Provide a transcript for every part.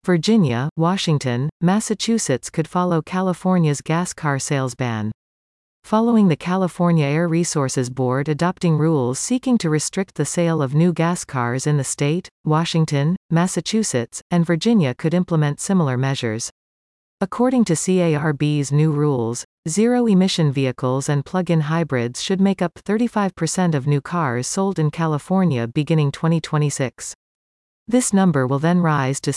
Virginia, Washington, Massachusetts could follow California's gas car sales ban. Following the California Air Resources Board adopting rules seeking to restrict the sale of new gas cars in the state, Washington, Massachusetts, and Virginia could implement similar measures. According to CARB's new rules, zero-emission vehicles and plug-in hybrids should make up 35% of new cars sold in California beginning 2026. This number will then rise to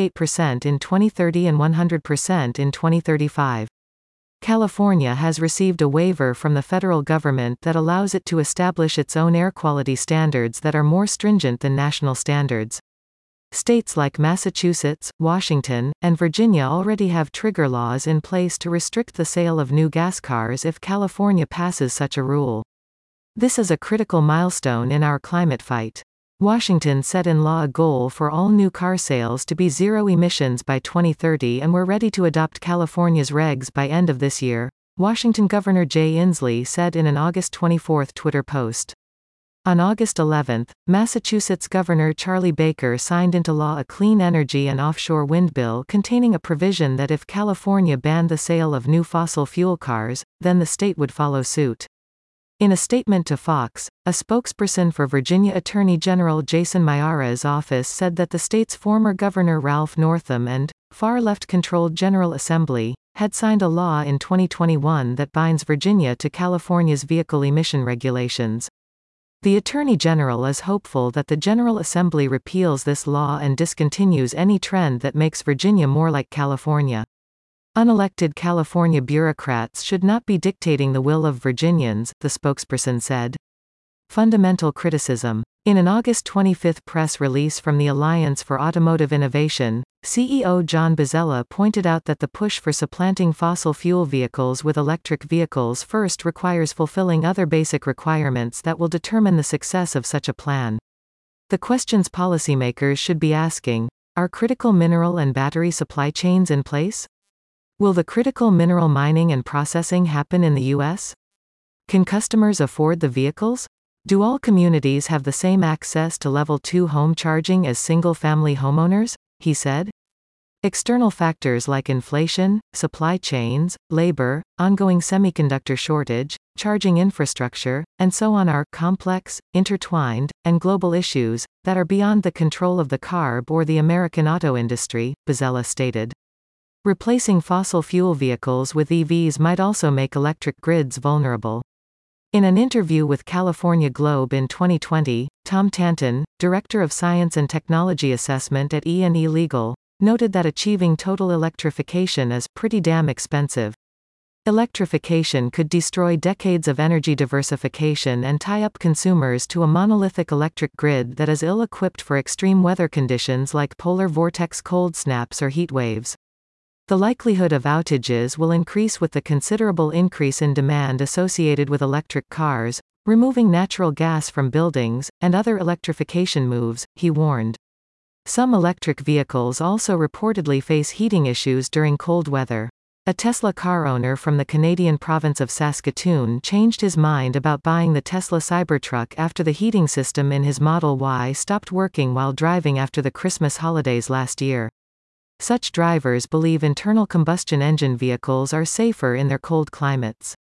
68% in 2030 and 100% in 2035. California has received a waiver from the federal government that allows it to establish its own air quality standards that are more stringent than national standards. States like Massachusetts, Washington, and Virginia already have trigger laws in place to restrict the sale of new gas cars if California passes such a rule. This is a critical milestone in our climate fight. Washington set in law a goal for all new car sales to be zero emissions by 2030, and we're ready to adopt California's regs by end of this year, Washington Governor Jay Inslee said in an August 24 Twitter post. On August 11, Massachusetts Governor Charlie Baker signed into law a clean energy and offshore wind bill containing a provision that if California banned the sale of new fossil fuel cars, then the state would follow suit. In a statement to Fox, a spokesperson for Virginia Attorney General Jason Miyare's office said that the state's former governor Ralph Northam and far-left-controlled General Assembly had signed a law in 2021 that binds Virginia to California's vehicle emission regulations. The Attorney General is hopeful that the General Assembly repeals this law and discontinues any trend that makes Virginia more like California. Unelected California bureaucrats should not be dictating the will of Virginians, the spokesperson said. Fundamental criticism. In an August 25 press release from the Alliance for Automotive Innovation, CEO John Bozzella pointed out that the push for supplanting fossil fuel vehicles with electric vehicles first requires fulfilling other basic requirements that will determine the success of such a plan. The questions policymakers should be asking: are critical mineral and battery supply chains in place? Will the critical mineral mining and processing happen in the U.S.? Can customers afford the vehicles? Do all communities have the same access to Level 2 home charging as single-family homeowners? He said. External factors like inflation, supply chains, labor, ongoing semiconductor shortage, charging infrastructure, and so on are complex, intertwined, and global issues that are beyond the control of the CARB or the American auto industry, Bozzella stated. Replacing fossil fuel vehicles with EVs might also make electric grids vulnerable. In an interview with California Globe in 2020, Tom Tanton, Director of Science and Technology Assessment at E&E Legal, noted that achieving total electrification is pretty damn expensive. Electrification could destroy decades of energy diversification and tie up consumers to a monolithic electric grid that is ill-equipped for extreme weather conditions like polar vortex cold snaps or heat waves. The likelihood of outages will increase with the considerable increase in demand associated with electric cars, removing natural gas from buildings, and other electrification moves, he warned. Some electric vehicles also reportedly face heating issues during cold weather. A Tesla car owner from the Canadian province of Saskatoon changed his mind about buying the Tesla Cybertruck after the heating system in his Model Y stopped working while driving after the Christmas holidays last year. Such drivers believe internal combustion engine vehicles are safer in their cold climates.